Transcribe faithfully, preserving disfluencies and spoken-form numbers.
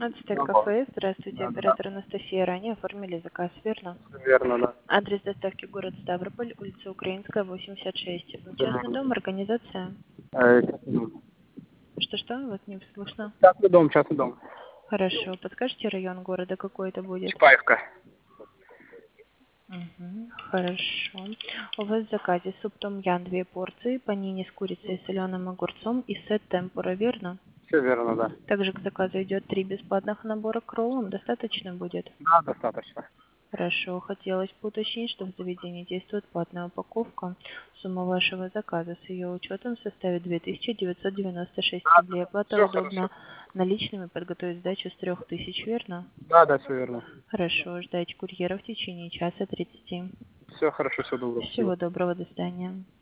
Ацтек Алло. кафе. Здравствуйте, Да, да, да. оператор Анастасия. Ранее оформили заказ, верно? Всё верно, да. Адрес доставки город Ставрополь, улица Украинская, восемьдесят шесть. Всё Частный верно. дом, организация. Э, частный дом. Что-что? Вас не слышно. Частный дом, частный дом. Хорошо. Подскажите район города, какой это будет? Чапаевка. Угу. Хорошо. У вас в заказе суп том-ян две порции, панини с курицей и соленым огурцом и сет темпура, верно? Все верно, да. Также к заказу идет три бесплатных набора к роллам. Достаточно будет? Да, достаточно. Хорошо. Хотелось бы уточнить, что в заведении действует платная упаковка. Сумма вашего заказа с ее учетом составит две тысячи девятьсот девяносто шесть Да, рублей. Оплата все хорошо. удобна наличными подготовить сдачу с трех тысяч, верно? Да, да, все верно. Хорошо. Ждайте курьера в течение часа тридцати. Все хорошо, все добро, спасибо. Всего доброго. До свидания.